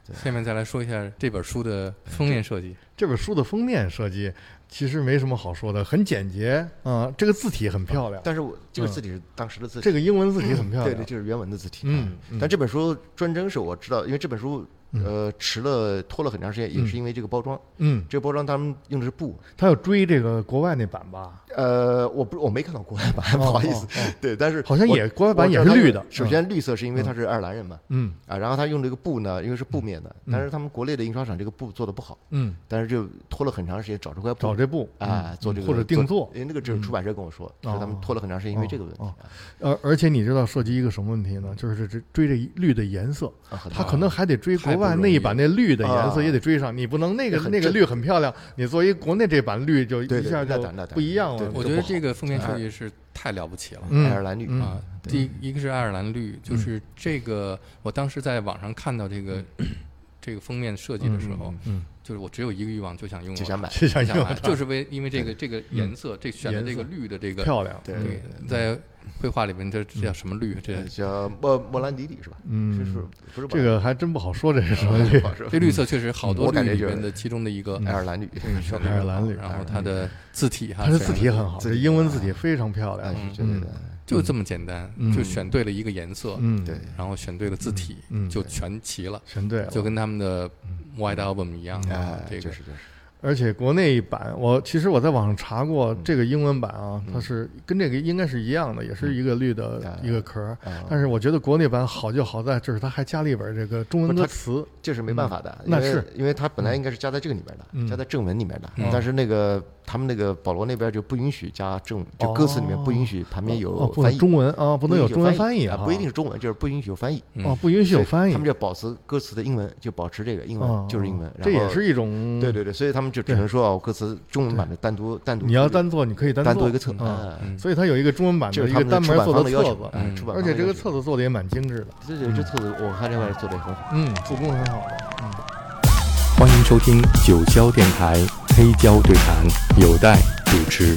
下面再来说一下这本书的封面设计。 这本书的封面设计其实没什么好说的，很简洁啊，这个字体很漂亮。 但是这个字体是当时的字体， 这个英文字体很漂亮。 对，就是原文的字体。 但这本书专征是我知道，因为这本书拖了很长时间，也是因为这个包装。这个包装他们用的是布。 他要追这个国外那版吧？ 我没看到国外版，不好意思。对，但是好像国外版也是绿的。 首先绿色是因为他是爱尔兰人嘛。然后他用这个布呢，因为是布面的，但是他们国内的印刷厂这个布做的不好。但是就拖了很长时间找这块布， 找这布做这个或者定做。 因为那个就是出版社跟我说，说他们拖了很长时间，因为这个问题。 而且你知道涉及一个什么问题呢？就是追这绿的颜色，他可能还得追国外那一版那绿的颜色也得追上，你不能那个绿很漂亮，你作为国内这版绿就一下就不一样了。 我觉得这个封面设计是太了不起了， 爱尔兰绿啊，第一个是爱尔兰绿，就是这个我当时在网上看到这个封面设计的时候，就是我只有一个欲望，就想拥有， 就想买， 就是因为这个颜色，这选的这个绿的这个漂亮， 对，在绘画里面这叫什么绿？这叫莫兰迪绿是吧？不是这个还真不好说，这是什么绿？ 这绿色确实好多绿里面的其中的一个爱尔兰绿， 爱尔兰绿， 然后它的字体它的字体很好，这英文字体非常漂亮， 就这么简单，就选对了一个颜色， 对， 然后选对了字体，就全齐了， 全对了， 就跟他们的 White Album 一样，这个就是。 而且国内一版，其实我在网上查过这个英文版啊，它是跟这个应该是一样的，也是一个绿的一个壳，但是我觉得国内版好就好在，就是它还加了一本这个中文歌词， 这是没办法的， 那是因为它本来应该是加在这个里面的，加在正文里面的，但是他们那个保罗那边就不允许加就歌词里面不允许旁边有翻译， 中文啊，不能有中文翻译啊， 不一定是中文，就是不允许有翻译不允许有翻译， 他们就保持歌词的英文，就保持这个英文就是英文， 这也是一种对，所以他们就只能说歌词中文版的单独， 你要单做，你可以单做一个册， 所以它有一个中文版的一个单门做的册子，而且这个册子做的也蛮精致的， 这册子我看这块做的也很好， 做工很好的， 欢迎收听九霄电台黑胶对谈，有待主持。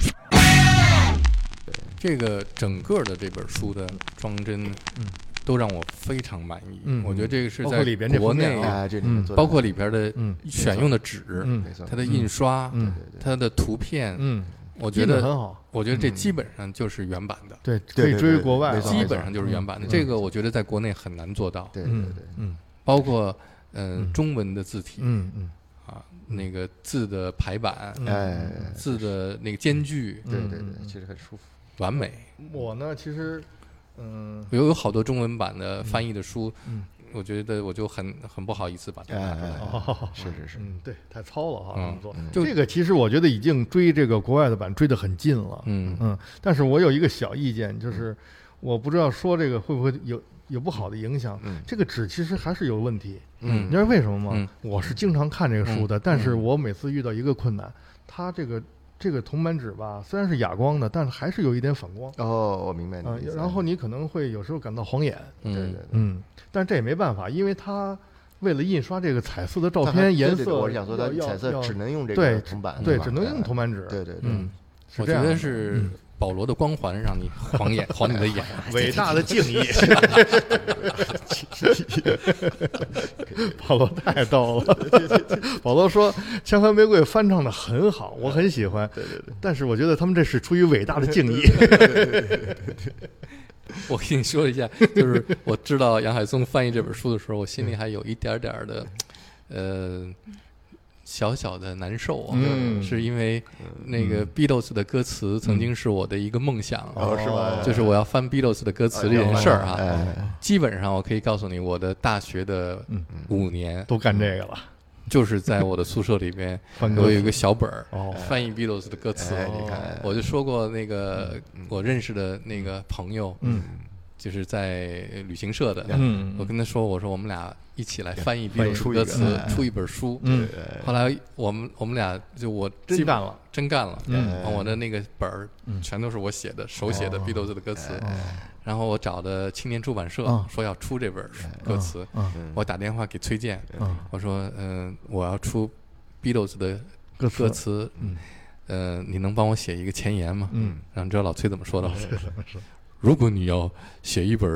这个整个的这本书的装帧，都让我非常满意。我觉得这个是在国内包括里边的选用的纸，它的印刷，它的图片，我觉得很好。 我觉得这基本上就是原版的， 对，可以追国外， 基本上就是原版的。这个我觉得在国内很难做到。 对， 包括中文的字体，那个字的排版，字的那个间距， 对，其实很舒服， 完美。 我呢，其实， 有好多中文版的翻译的书，我觉得我就很不好意思把它拿出来。 是， 对，太糙了哈，这个其实我觉得已经追这个国外的版追得很近了，但是我有一个小意见，就是我不知道说这个会不会有不好的影响，这个纸其实还是有问题，你知道为什么吗？我是经常看这个书的，但是我每次遇到一个困难，它这个铜版纸吧，虽然是哑光的，但是还是有一点反光。 我明白然后你可能会有时候感到晃眼， 对， 但是这也没办法，因为它为了印刷这个彩色的照片颜色， 我是想说它彩色只能用这个铜版， 对，只能用铜版纸， 对， 我觉得是保罗的光环让你晃你的眼， 伟大的敬意。保罗太逗了。保罗说《枪和玫瑰》翻唱的很好，我很喜欢。 对， 但是我觉得他们这是出于伟大的敬意。 我跟你说一下，就是我知道杨海松翻译这本书的时候，我心里还有一点点的小小的难受啊，是因为那个 Beatles 的歌词曾经是我的一个梦想， 是吧？ 就是我要翻 Beatles 的歌词这件事儿啊。基本上我可以告诉你，我的大学的5年都干这个了， 就是在我的宿舍里边，我有一个小本儿翻译 Beatles 的歌词。我就说过，那个我认识的那个朋友，就是在旅行社的，我跟他说，我说我们俩一起来翻译 Beatles 歌词，出一本书。后来我们俩就我真干了，我的那个本儿全都是我写的手写的 Beatles 的歌词。然后我找的青年出版社说要出这本歌词，我打电话给崔健，我说我要出 Beatles 的歌词，你能帮我写一个前言吗？然后你知道老崔怎么说的吗？如果你要写一本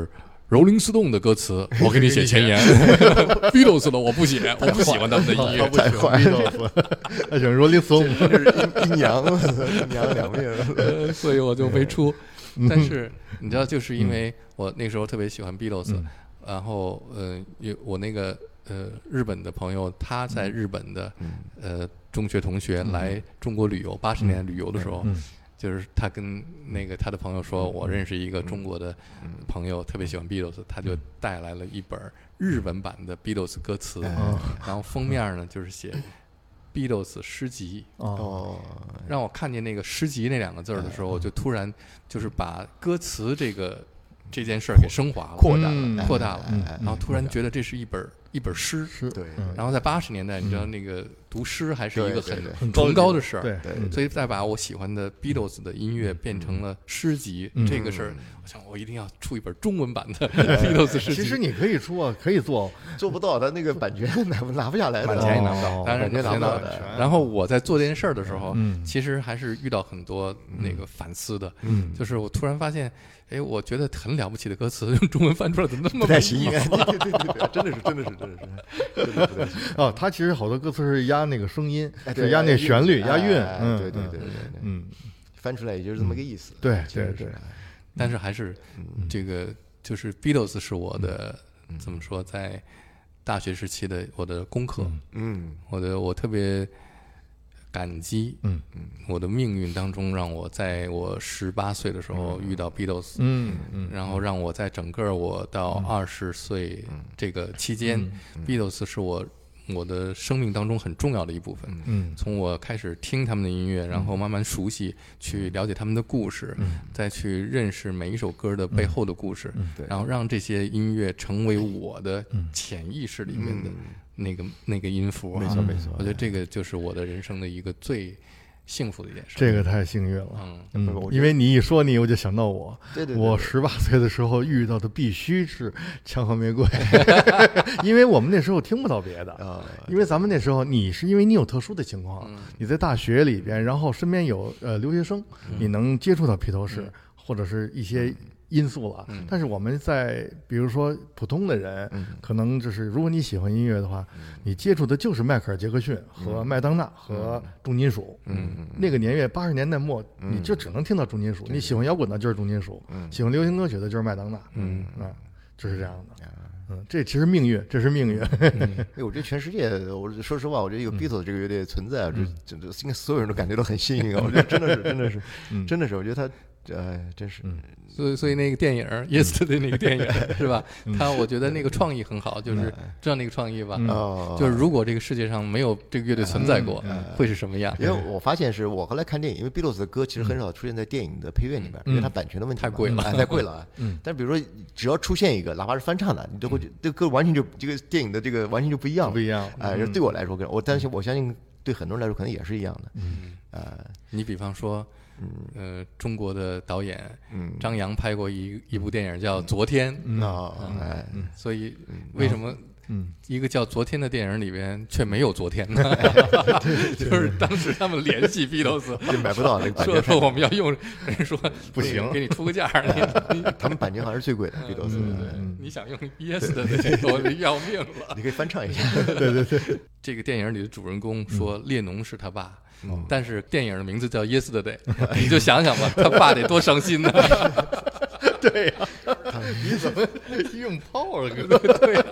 Rolling Stone 的歌词我给你写前言，Beatles 的我不写，我不喜欢他们的音乐， 太坏了。他喜欢 Rolling Stone， 阴阳两面， 所以我就没出。但是你知道，就是因为我那时候特别喜欢 Beatles，然后我那个日本的朋友，他在日本的中学同学来中国旅游，80年代旅游的时候。就是他跟那个他的朋友说，我认识一个中国的朋友，特别喜欢 Beatles， 他就带来了一本日文版的 Beatles 歌词，然后封面呢就是写 Beatles 诗集。让我看见那个诗集那2个字的时候，我就突然就是把歌词这件事儿给升华了，扩大了，然后突然觉得这是一本诗。 对。 然后在80年代，你知道那个读诗还是一个很崇高的事儿， 对， 所以再把我喜欢的 Beatles 的音乐变成了诗集，这个事儿，我想我一定要出一本中文版的 Beatles 诗集。 其实你可以出啊，可以做不到，他那个版权拿不下来的， 版权也拿不到， 当然拿不到的。 然后我在做这件事儿的时候，其实还是遇到很多那个反思的，就是我突然发现。我觉得很了不起的歌词，用中文翻出来怎么那么不太行？对，真的是不太行。 哦，他其实好多歌词是压那个声音，是压那旋律，押韵。 对，翻出来也就是这么个意思。 对。 但是还是这个就是 Beatles 是我的怎么说，在大学时期的我的功课。我特别。感激，我的命运当中让我在我18岁的时候遇到 Beatles，然后让我在整个我到20岁这个期间，Beatles 是我的生命当中很重要的一部分。从我开始听他们的音乐，然后慢慢熟悉，去了解他们的故事，再去认识每一首歌的背后的故事，然后让这些音乐成为我的潜意识里面的。那个音符， 没错。 我觉得这个就是我的人生的一个最幸福的一件事。 这个太幸运了，因为你一说我就想到我，我18岁的时候遇到的必须是枪和玫瑰，因为我们那时候听不到别的，因为咱们那时候因为你有特殊的情况，你在大学里边，然后身边有留学生，你能接触到披头士或者是一些。因素了，但是我们在比如说普通的人，可能就是如果你喜欢音乐的话，你接触的就是迈克尔·杰克逊和麦当娜和重金属。那个年月80年代末，你就只能听到重金属。你喜欢摇滚的就是重金属，喜欢流行歌曲的就是麦当娜。就是这样的。这其实命运，这是命运。 我觉得全世界，我说实话，我觉得有 Beatles 这个乐队存在，这应该所有人都感觉到很幸运啊！我觉得真的是，我觉得他。真是， 所以那个电影《Yesterday》那个电影是吧？我觉得那个创意很好，就是知道那个创意吧？就是如果这个世界上没有这个乐队存在过，会是什么样？ 因为我发现是我后来看电影，因为 Beatles 的歌其实很少出现在电影的配乐里面，因为它版权的问题太贵了， 太贵了。但比如说，只要出现一个，哪怕是翻唱的，你都会这歌完全就这个电影的这个完全就不一样，对我来说，我相信对很多人来说可能也是一样的。 你比方说。中国的导演张扬拍过一部电影叫《昨天》，所以为什么一个叫《昨天》的电影里边却没有昨天呢？就是当时他们联系 Beatles 就买不到那个版权， 说我们要用，人说不行， 给你出个价。 他们版权好像是最贵的 Beatles。 你想用 Yes 的这个，我要命了。 你可以翻唱一下。 对。 这个电影里的主人公说列侬是他爸。但是电影的名字叫 Yesterday， 你就想想吧，他爸得多伤心呢。 对呀，你怎么用炮了？ 对呀，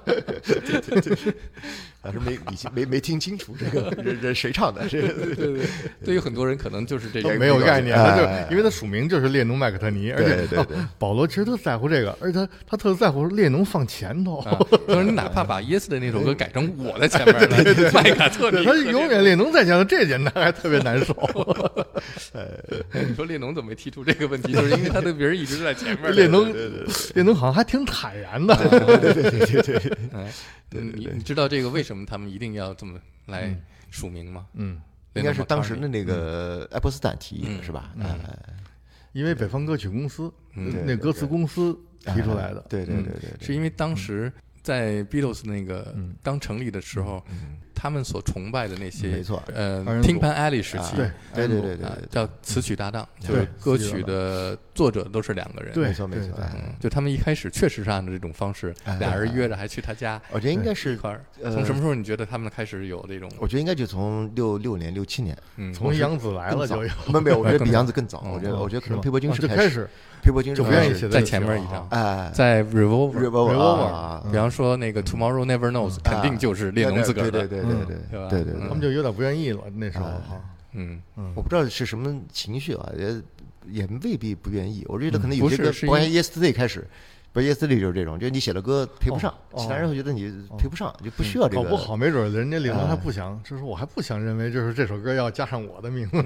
还是没听清楚这个人谁唱的？ 对，对于很多人可能就是这个没有概念，因为他署名就是列侬·麦克特尼，而且保罗其实特在乎这个，而且他特在乎列侬放前头。 就是你哪怕把 Yesterday 那首歌改成我在前面呢，麦克特尼， 他永远列侬在前头，这简单还特别难受。 你说列侬怎么没提出这个问题？就是因为他的名儿一直在前面。 列侬好像还挺坦然的。 对。 你知道这个为什么他们一定要这么来署名吗？ 应该是当时的那个爱泼斯坦提议是吧？ 因为北方歌曲公司那歌词公司提出来的。 对， 是因为当时在 Beatles 那个刚成立的时候， 他们所崇拜的那些， 没错 Tin Pan Alley 时期， 对， 叫词曲搭档，就是歌曲的作者都是2个人， 没错， 就他们一开始确实是按照这种方式，俩人约着还去他家， 我觉得应该是一块儿。从什么时候你觉得他们开始有这种？ 我觉得应该就从66年、67年， 从杨子来了就有， 没有，我觉得比杨子更早，我觉得可能佩珀金是开始。 佩珀金就不愿意写在前面一张，在 Revolver， 比方说那个 Tomorrow Never Knows， 肯定就是列侬自个儿的， 对， 他们就有点不愿意了那时候哈。 我不知道是什么情绪啊，也未必不愿意。我觉得可能有些歌，包括 Yesterday 开始。不是 Yesterday 就是这种，就是你写的歌配不上，其他人会觉得你配不上，就不需要这个。 搞不好没准人家领导还不想，就是我还不想认为就是这首歌要加上我的名字。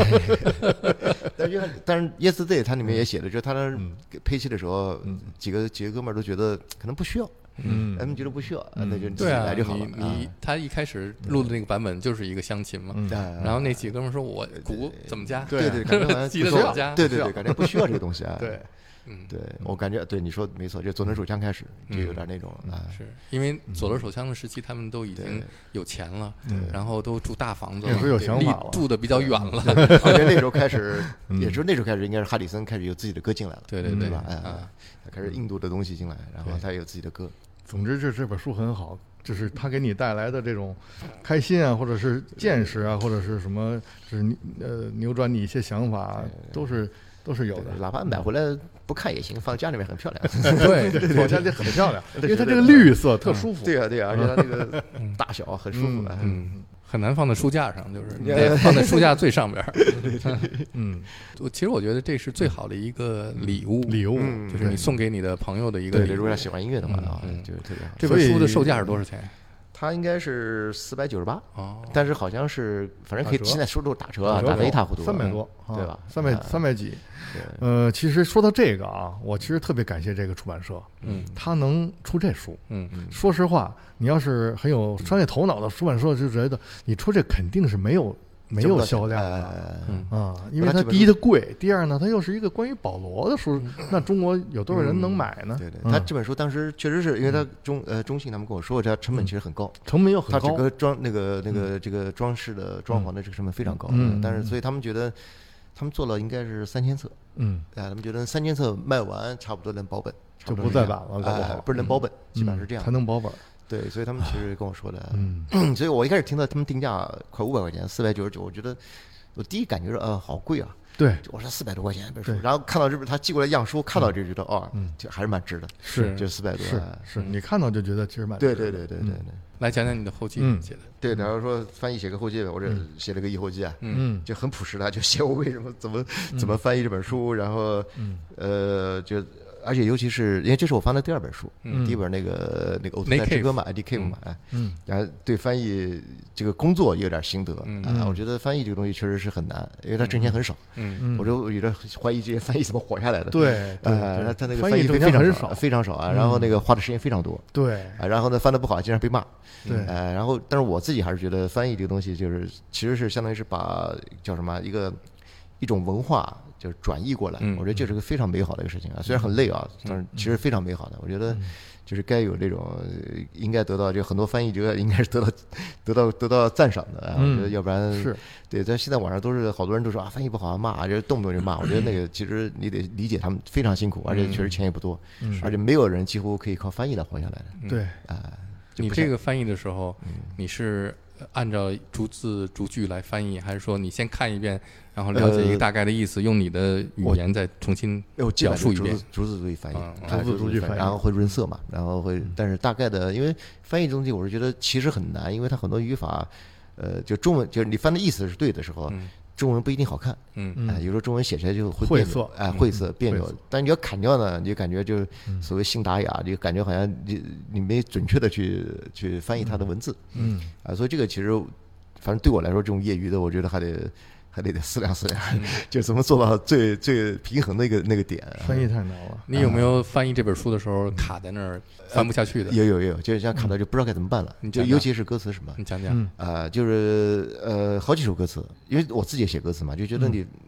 对。但是 Yesterday 它里面也写的，就是他那配戏的时候，几个哥们儿都觉得可能不需要。他们觉得不需要，那就自己来就好了。 他一开始录的那个版本就是一个乡琴嘛，然后那几个哥们儿说我鼓怎么加？ 对，感觉好像记得怎么加？ 对，感觉不需要这个东西啊。 对。 对，我感觉对你说没错，就左轮手枪开始就有点那种是因为左轮手枪的时期，他们都已经有钱了，然后都住大房子了， 那时候有想法了， 住的比较远了。 而且那时候开始，也是那时候开始，应该是哈里森开始有自己的歌进来了， 对吧？开始印度的东西进来，然后他有自己的歌。 总之，这本书很好，就是他给你带来的这种开心啊，或者是见识啊，或者是什么，就是扭转你一些想法，都是有的。 哪怕买回来不看也行，放家里面很漂亮。 对，放家里很漂亮，因为它这个绿色特舒服。 对啊，而且它这个大小很舒服。 很难放在书架上，就是你得放在书架最上边。其实我觉得这是最好的一个礼物，就是你送给你的朋友的一个礼物。 如果他喜欢音乐的话啊，就特别好。 这本书的售价是多少钱？ 它应该是498，但是好像是反正可以，现在书都打折啊，打得一塌糊涂 ，300多， 对吧 ？300几。其实说到这个啊，我其实特别感谢这个出版社，他能出这书，说实话，你要是很有商业头脑的出版社，就觉得你出这肯定是没有销量的因为它第一它贵，第二呢，它又是一个关于保罗的书，那中国有多少人能买呢？ 对，他这本书当时确实是因为他中信他们跟我说，这成本其实很高， 成本又很高， 他整个这个装饰的装潢的这个成本非常高，但是所以他们觉得他们做了应该是3000册，他们觉得3000册卖完差不多能保本， 就不再版了， 不是能保本，基本上是这样， 才能保本。 对，所以他们其实跟我说的，所以我一开始听到他们定价快500块钱，499，我觉得我第一感觉是好贵啊。 对， 我说400多块钱一本书，然后看到这本他寄过来样书，看到这觉得就还是蛮值的，就400多， 是你看到就觉得其实蛮值的。对。 来讲讲你的后记写的， 对，然后说翻译写个后记，我这写了个译后记啊，就很朴实的，就写我为什么怎么翻译这本书，然后就。而且尤其是因为这是我翻的第2本书，第一本那个《奥特曼之歌》嘛 ，IDK 嘛，然后对翻译这个工作也有点心得我觉得翻译这个东西确实是很难，因为它挣钱很少，我就有点怀疑这些翻译怎么活下来的。 对， 他那个翻译费非常少啊，然后那个花的时间非常多， 对， 然后呢翻得不好经常被骂， 对， 然后但是我自己还是觉得翻译这个东西就是其实是相当于是把叫什么一种文化就是转移过来，我觉得这是个非常美好的一个事情啊，虽然很累啊，但是其实非常美好的。我觉得就是该有这种应该得到，就很多翻译这个应该是得到赞赏的啊。我觉得要不然是对，在现在网上都是好多人都说翻译不好骂，就动不动就骂。我觉得那个其实你得理解他们非常辛苦，而且确实钱也不多，而且没有人几乎可以靠翻译来活下来的。 对你这个翻译的时候，你是按照逐字逐句来翻译，还是说你先看一遍，然后了解一个大概的意思，用你的语言再重新表述一遍？ 逐字逐句翻译， 逐字逐句翻译， 然后会润色嘛，然后会，但是大概的，因为翻译这东西，我是觉得其实很难，因为它很多语法，就中文就是你翻的意思是对的时候。中文不一定好看，有时候中文写起来就会晦涩， 晦涩别扭。但你要砍掉呢，你就感觉就所谓信达雅，就感觉好像你没准确的去翻译它的文字，所以这个其实反正对我来说，这种业余的，我觉得还得思量思量，就怎么做到最平衡的那个点。 翻译太难了。 你有没有翻译这本书的时候卡在那儿翻不下去的？ 有，就像卡到就不知道该怎么办了。就尤其是歌词什么， 你讲讲。 就是好几首歌词，因为我自己也写歌词嘛，就觉得你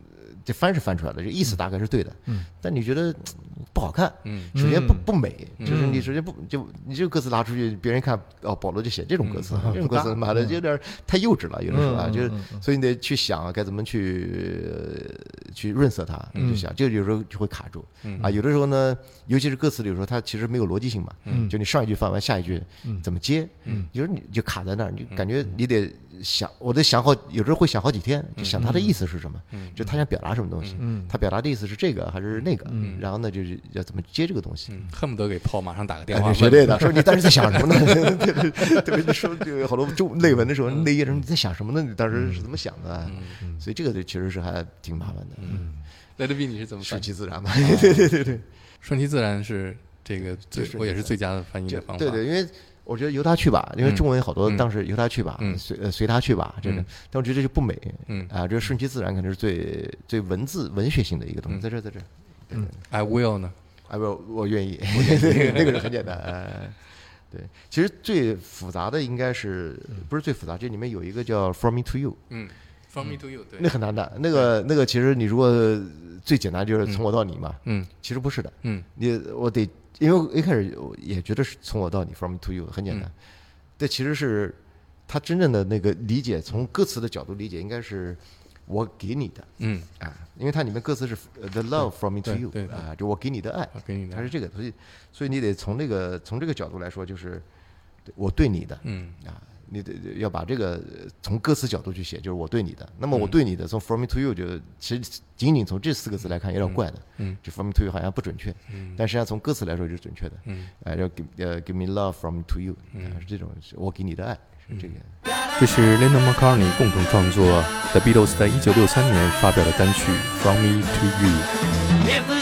这翻是翻出来的，这意思大概是对的，但你觉得不好看，首先不美，就是你首先你这个歌词拿出去，别人看保罗就写这种歌词，这种歌词妈的有点太幼稚了，有的时候啊，就是所以你得去想该怎么去润色它，就想这个有时候就会卡住啊，有的时候呢，尤其是歌词里有时候它其实没有逻辑性嘛，就你上一句放完下一句怎么接，有时候你就卡在那儿，你感觉你得想，我得想好，有时候会想好几天，就想他的意思是什么，就他想表达什么东西，他表达的意思是这个还是那个，然后呢就是要怎么接这个东西， 恨不得给Paul马上打个电话， 绝对的，说你当时在想什么呢？特别是说这个好多内文的时候，内页上你在想什么呢？你当时是怎么想的？所以这个其实是还挺麻烦的。 Let it be 你是怎么顺其自然嘛？ 对，顺其自然是这个我也是最佳的翻译的方法。 对，因为我觉得由他去吧，因为中文好多当时由他去吧，随他去吧，这个，但我觉得这就不美，这个顺其自然可能是最文学性的一个东西，在这 ，I will 呢 ？I will， 我愿意，那个是很简单，对，其实最复杂的应该是不是最复杂？这里面有一个叫 From Me to You，From Me to You， 对， 那很难的，那个其实你如果最简单就是从我到你嘛，其实不是的，我得。因为一开始也觉得是从我到你 ，From to you 很简单，这其实是他真正的那个理解，从歌词的角度理解，应该是我给你的，因为它里面歌词是 The love from me to you， 就我给你的爱，它是这个，所以你得从这个角度来说，就是我对你的，你得要把这个从歌词角度去写，就是我对你的。那么我对你的，从 From me to you 就其实仅仅从这4个字来看有点怪的，就 From me to you 好像不准确，但实际上从歌词来说就是准确的。要give me love from me to you，是这种我给你的爱，是这个。 这是 Lennon McCartney 共同创作 The Beatles 在1963年发表的单曲 From Me to You。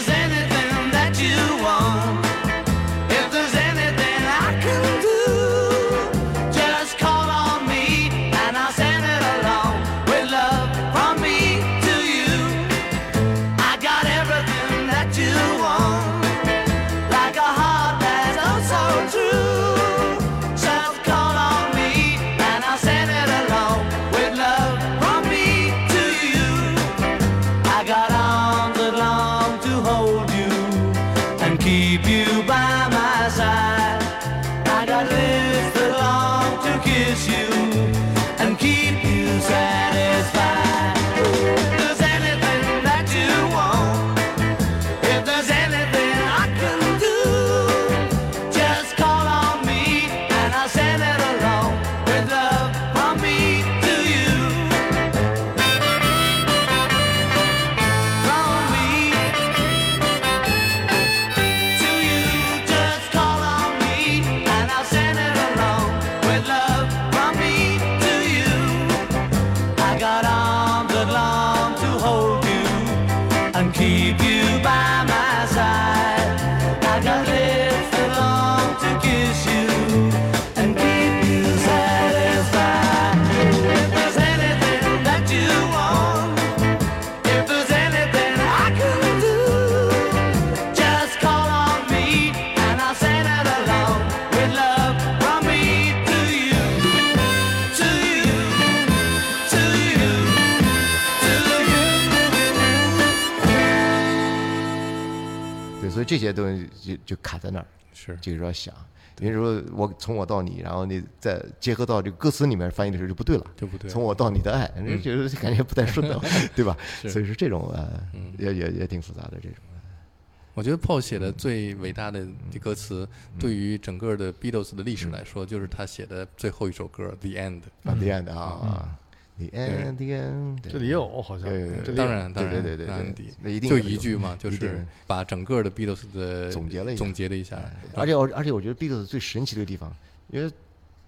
所以这些东西就卡在那儿，就是要想，比如说我从我到你，然后你再结合到这个歌词里面翻译的时候就不对了，从我到你的爱，就是感觉不太顺当，对吧？所以是这种也挺复杂的这种。 我觉得 Paul 写的最伟大的歌词，对于整个的 Beatles 的历史来说，就是他写的最后一首歌 The End。The End 啊。The end， 这里也有好像， 当然， 对， 就一句嘛，就是把整个的 Beatles 的总结了一下。 而且我觉得 Beatles 最神奇的地方，因为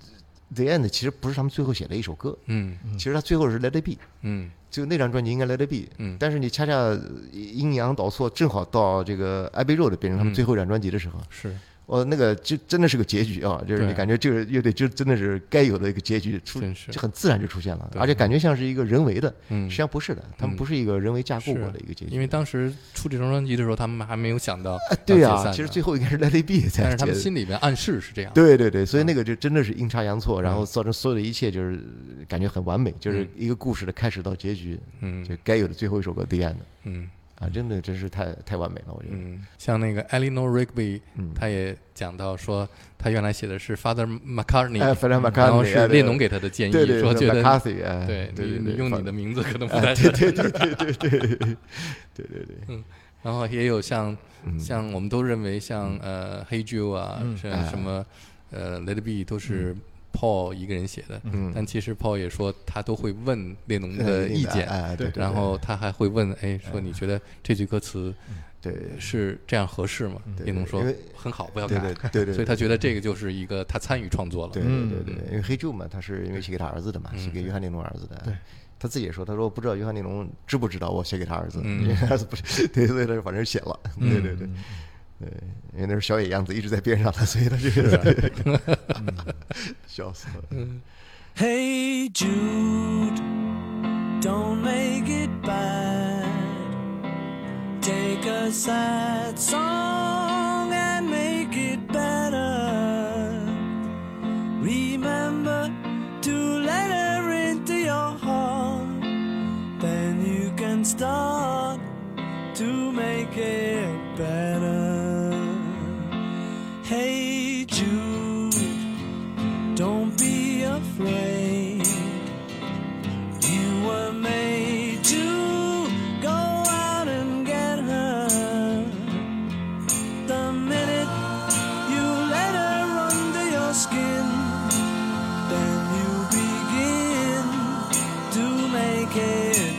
The End 其实不是他们最后写的一首歌，其实他最后是 Let It Be，就那张专辑应该 Let It Be，但是你恰恰阴阳倒错，正好到这个 Abbey Road 变成他们最后一张专辑的时候， 那个就真的是个结局啊，就是你感觉这个乐队就真的是该有的一个结局就很自然就出现了，而且感觉像是一个人为的，实际上不是的，他们不是一个人为架构过的一个结局。 因为当时出这张专辑的时候，他们还没有想到对啊，其实最后应该是 Let It Be， 但是他们心里面暗示是这样。 对，所以那个就真的是阴差阳错，然后造成所有的一切就是感觉很完美，就是一个故事的开始到结局，就该有的最后一首歌 The End。真的真是太完美了，我觉得。 像那个 Eleanor Rigby，他也讲到说，他原来写的是 Father McCartney， 然后是列侬给他的建议，说觉得对，你用你的名字可能不太对。 然后也有像我们都认为像Hey Jude 啊，什么Let It Be 都是Paul 一个人写的，但其实 Paul 也说他都会问列侬的意见，然后他还会问，说你觉得这句歌词是这样合适吗？列侬说很好，不要改。 对， 所以他觉得这个就是一个他参与创作了。 对，因为 Hey Jude 嘛，他是因为写给他儿子的嘛，写给约翰列侬儿子的。对，他自己也说，他说我不知道约翰列侬知不知道我写给他儿子，因为儿子不是，对，所以他反正写了，对。对，因为那是小野洋子一直在边上的，所以他这个笑死了。 Hey Jude, don't make it bad. Take a sad song and make it better. Remember to let her into your heart. Then you can start to make it better.Hey Jude, don't be afraid. You were made to go out and get her. The minute you let her under your skin, then you begin to make it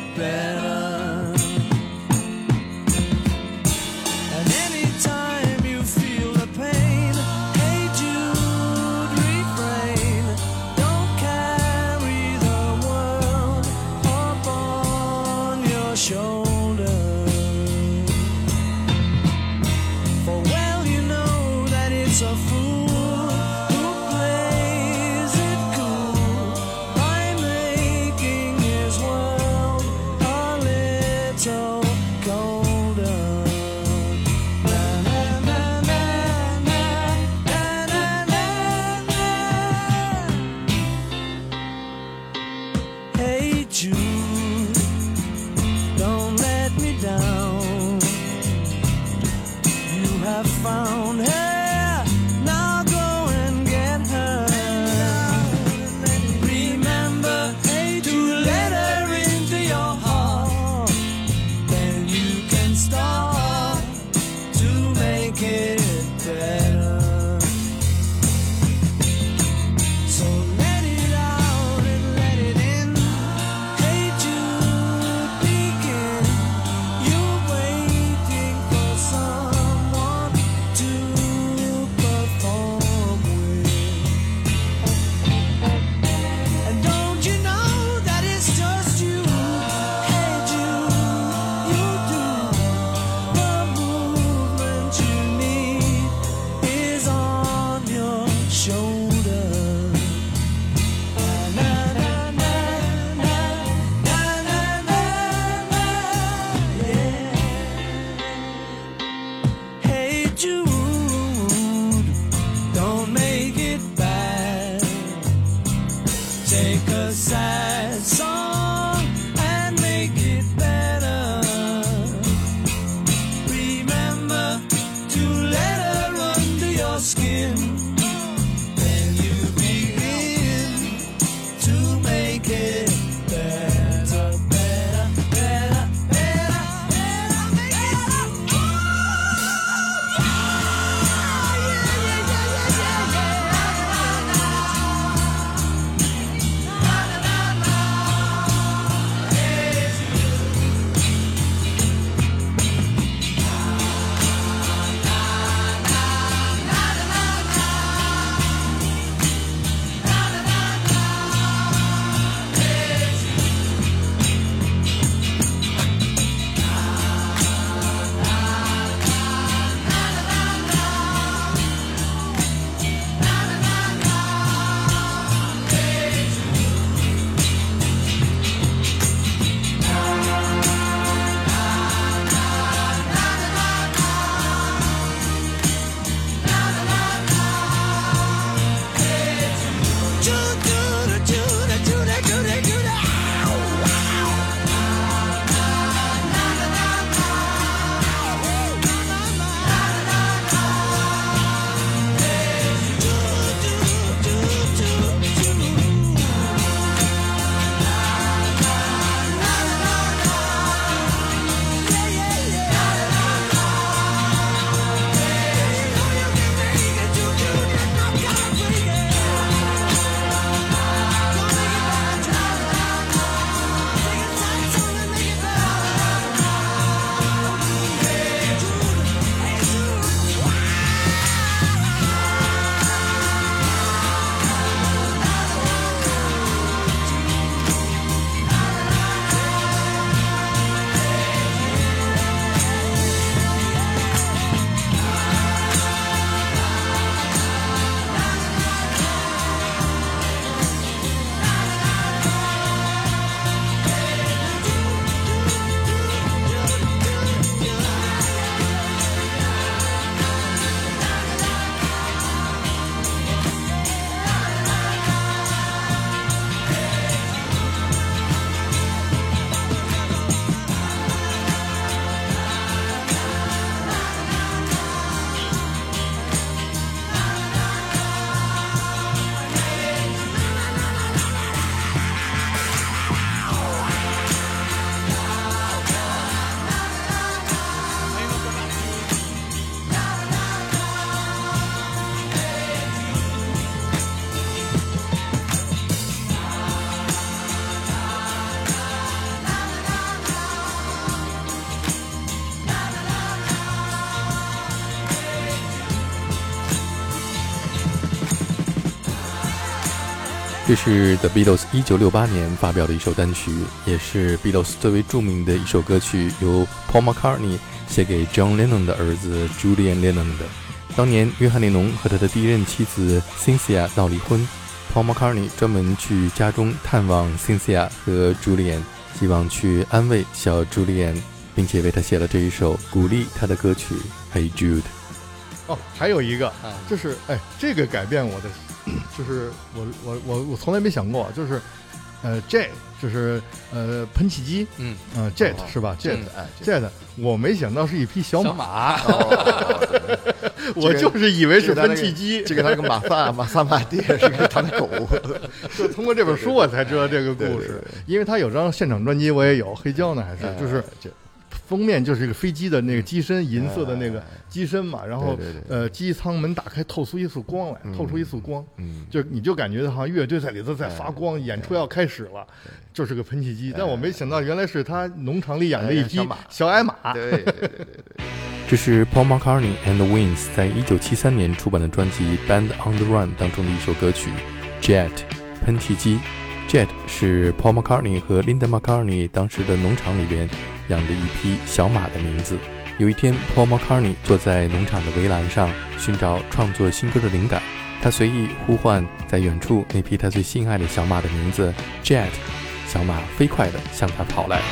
这是 The Beatles 1968年发表的一首单曲，也是 Beatles 最为著名的一首歌曲，由 Paul McCartney 写给 John Lennon 的儿子 Julian Lennon 的。当年约翰列侬和他的第一任妻子 Cynthia 闹离婚， Paul McCartney 专门去家中探望 Cynthia 和 Julian， 希望去安慰小 Julian， 并且为他写了这一首鼓励他的歌曲 Hey Jude。 还有一个就是这个改变我的，就是我从来没想过，就是Jet 就是喷气机，Jet 是吧 ？Jet， 我没想到是一匹小马，我就是以为是喷气机。 这个那个马萨马蒂是个他的狗， 就通过这本书我才知道这个故事，因为他有张现场专辑我也有，黑胶呢还是就是封面就是一个飞机的那个机身，银色的那个机身嘛，然后机舱门打开，透出一束光来，就你就感觉好像乐队在里头在发光，演出要开始了，就是个喷气机。但我没想到原来是他农场里养的一匹小矮马。 对， 这是 Paul McCartney and the Wings 在1973年出版的专辑 Band on the Run 当中的一首歌曲 Jet 喷气机。Jet 是 Paul McCartney 和 Linda McCartney 当时的农场里边养的一匹小马的名字。有一天 Paul McCartney 坐在农场的围栏上寻找创作新歌的灵感，他随意呼唤在远处那匹他最心爱的小马的名字 Jet， 小马飞快地向他跑来。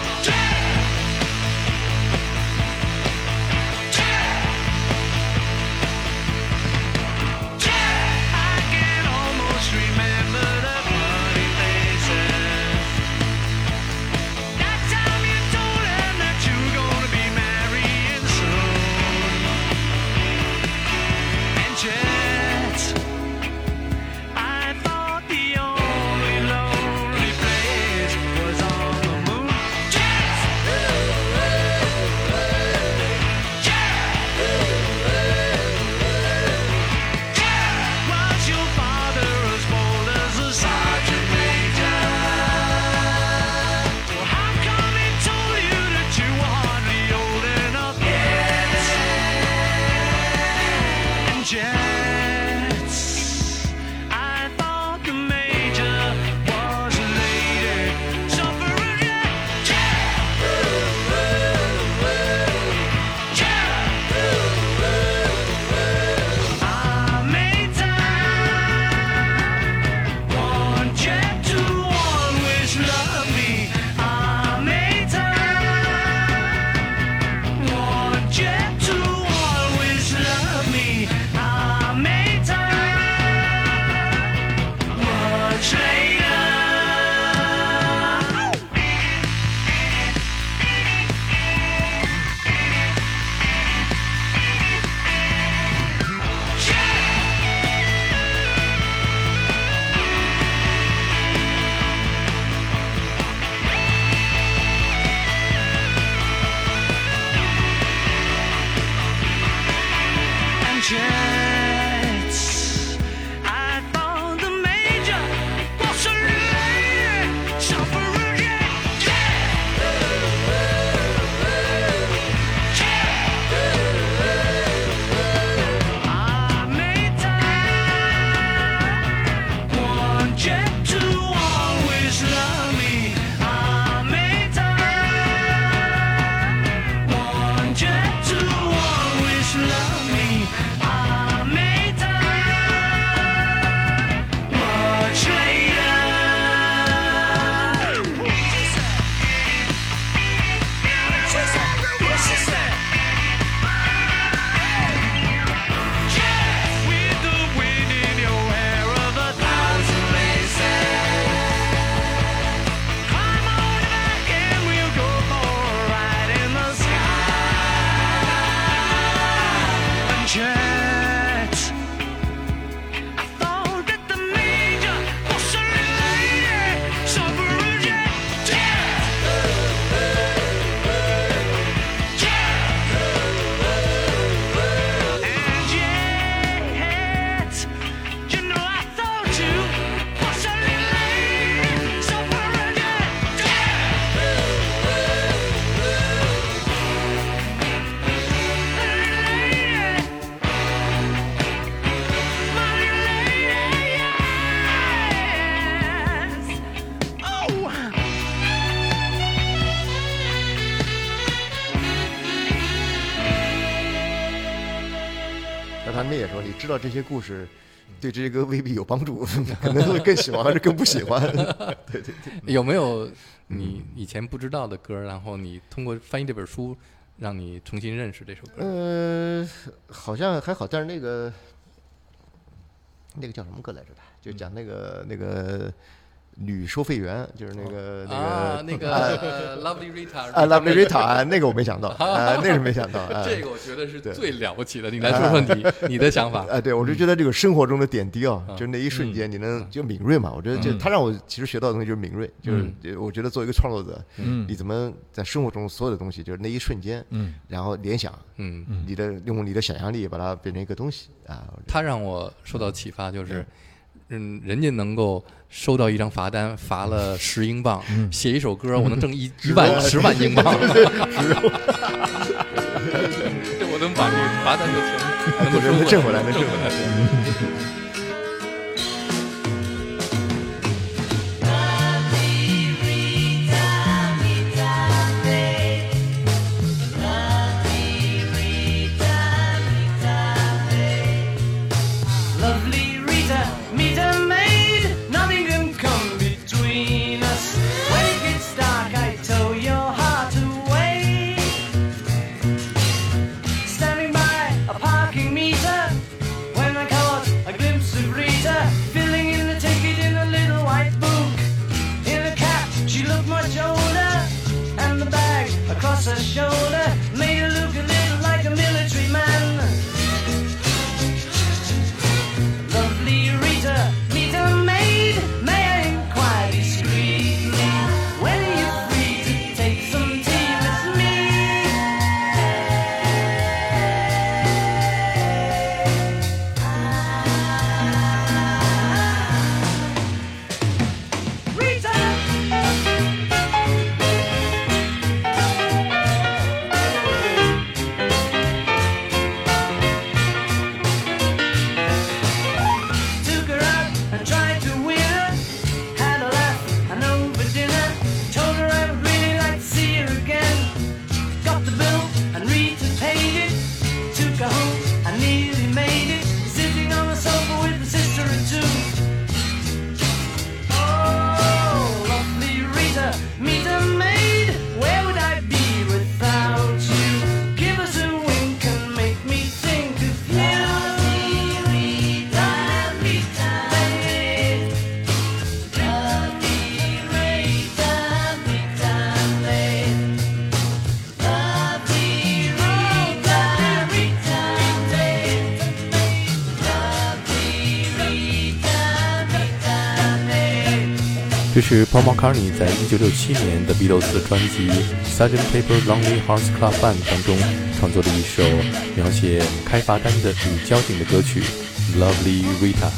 Jets, I thought the major was 时候，你知道这些故事对这些歌未必有帮助，可能会更喜欢还是更不喜欢。对对对。 有没有你以前不知道的歌，然后你通过翻译这本书让你重新认识这首歌？好像还好，但是那个叫什么歌来着的？就讲那个女收费员，就是那个 Lovely Rita Lovely Rita 那个我没想到那个没想到这个我觉得是最了不起的。你来说说你的想法。 对，我就觉得这个生活中的点滴啊，就那一瞬间你能就敏锐嘛。我觉得就他让我其实学到的东西就是敏锐，就是我觉得作为一个创作者，你怎么在生活中所有的东西，就是那一瞬间，然后联想，用你的想象力把它变成一个东西啊。 他让我受到启发，就是人家能够收到一张罚单，罚了10英镑，写一首歌，我能挣10万英镑。我能把这个罚单的钱能挣回来。 这是 Paul McCartney 在1967年的 Beatles 专辑 Sgt. Pepper's Lonely Hearts Club Band 当中创作的一首描写开罚单的女交警的歌曲 Lovely Rita。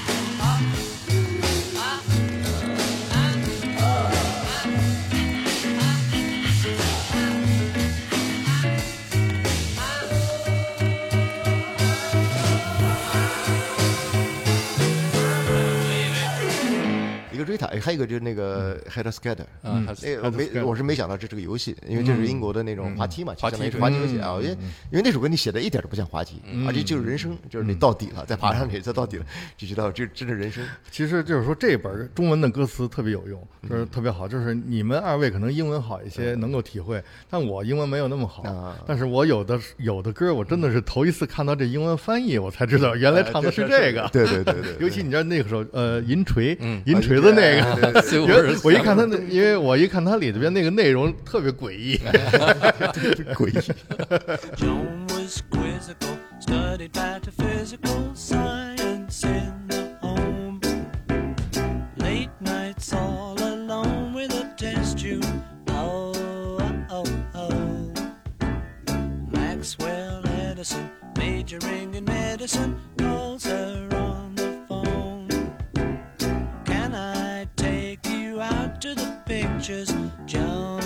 还有一个就是那个 Head Skater， 我是没想到这是个游戏，因为这是英国的那种滑梯嘛，相当于滑梯游戏啊。因为那首歌你写的一点都不像滑梯，而且就是人生，就是你到底了，再爬上去，再到底了，就知道这真是人生。 其实就是说这本中文的歌词特别有用，就是特别好。就是你们2位可能英文好一些，能够体会，但我英文没有那么好。但是我有的歌，我真的是头一次看到这英文翻译，我才知道原来唱的是这个。 对， 尤其你知道那个时候，银锤子那个。我一看他因为我一看他里边那个内容特别诡异， 诡异。 John was quizzical, studied metaphysical science in the home. Late nights all alone with a test tube. Maxwell Edison, majoring in medicine, calls her on the phone. Can I take you out to the pictures, John?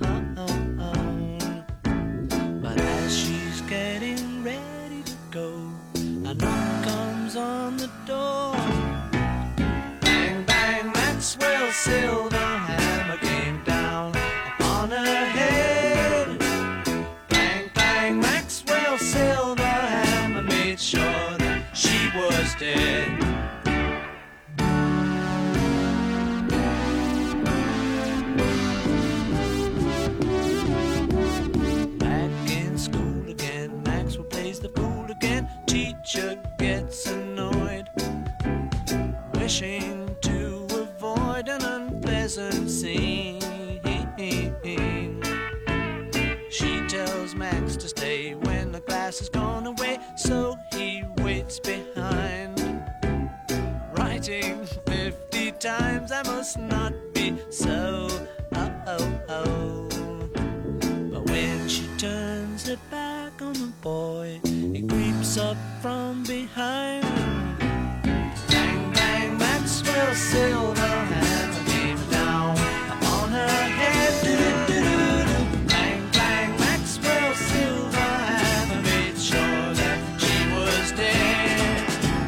But as she's getting ready to go, a knock comes on the door. Bang, bang, Maxwell's silver hammer came down upon her head. Bang, bang, Maxwell's silver hammer made sure that pleasant scene. She tells Max to stay when the glass has gone away, so he waits behind, writing 50 times, I must not be so. But when she turns her back on the boy, he creeps up from behind. Bang, bang, Maxwell Silverhammer came down on her head. Do-do-do-do-do. Bang, bang, Maxwell Silverhammer made sure that she was dead.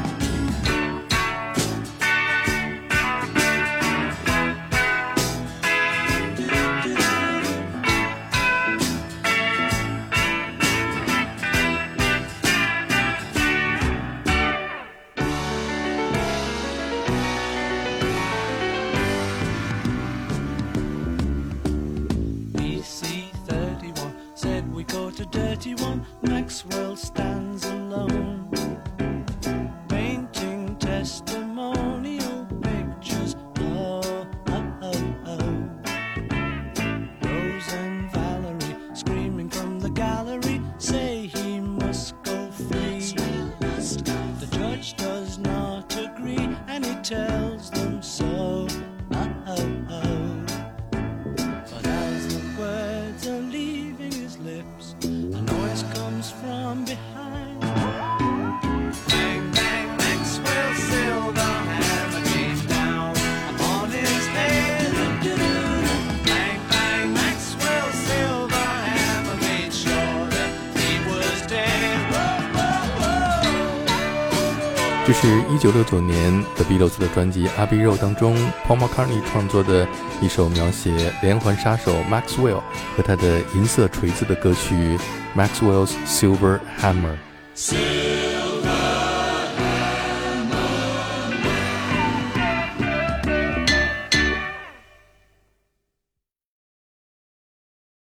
Dirty one, Maxwell stands alone, painting testimonial pictures. Oh, oh, oh, oh. Rose and Valerie screaming from the gallery say he must go free. The judge does not agree and he tells them so. Oh, oh, oh. But as the words are leaving his lips, a noise comes from behind. Bang, bang, Maxwell Silverhammer came down upon his head. Bang, bang, Maxwell Silverhammer made sure that he was dead. 这是1969年的 Beatles 的专辑《Abbey Road》当中 Paul McCartney 创作的一首描写连环杀手 Maxwell 和他的银色锤子的歌曲 Maxwell's Silver Hammer。